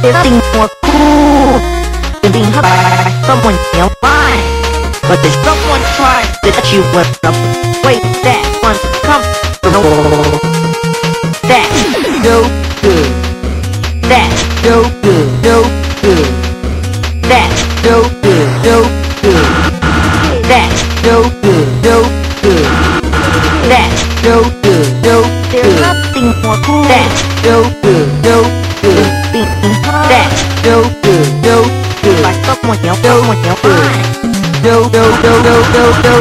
There's nothing more cool than being hugged by someone nearby. But there's someone trying to touch you with a way that uncomfortable. That's no good. That's no good, no good. That's no good, no good. That's no good, no good. That's no good, no good. There's nothing more cool. That's no good, no good. That's no good, no good. By someone else, someone else. No, no, no, no, no, no.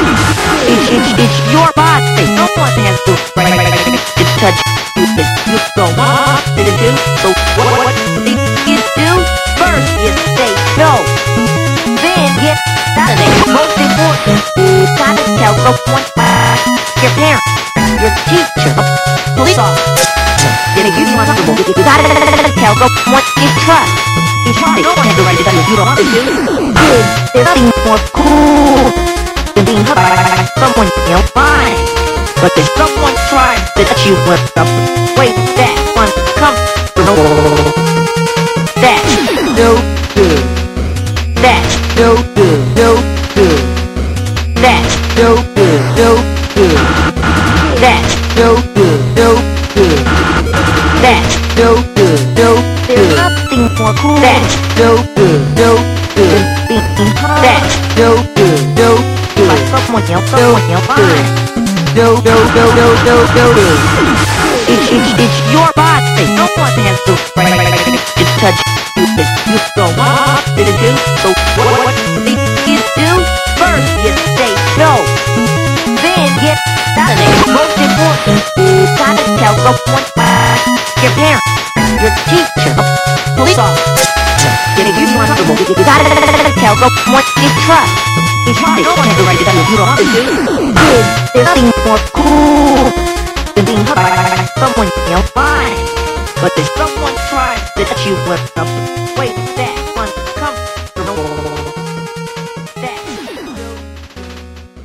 It's your body. No one has the right to touch you. You don't want to do. So what do you do? First you say no, then get out of it. Most important, you gotta tell someone, your parents, your teacher, police officer. Then if you want to, you gotta tell someone you trust. No one has the right to tell you don't want to do. There's nothing more cool than being hugged by someone nearby. But there's someone trying to touch you with a way that uncomfortable. That's no good. That's no good, no good. That's no good, no good. That's no good, no good. That's no good, no good. There's nothing more cool. That's no good, no good. That's no good, no good. By someone else, someone else. No, no, no, no, no, no. It's your body. No one has the right to touch you. You don't want to do. So what do you do? First you say no, then get out of it. Most important, you gotta tell someone, your parents, your teacher, police officer. Then if you want to, you gotta tell someone you trust. No one has the right to tell you don't want to do. There's nothing more cool than being hugged by someone nearby. But there's someone trying to touch you with a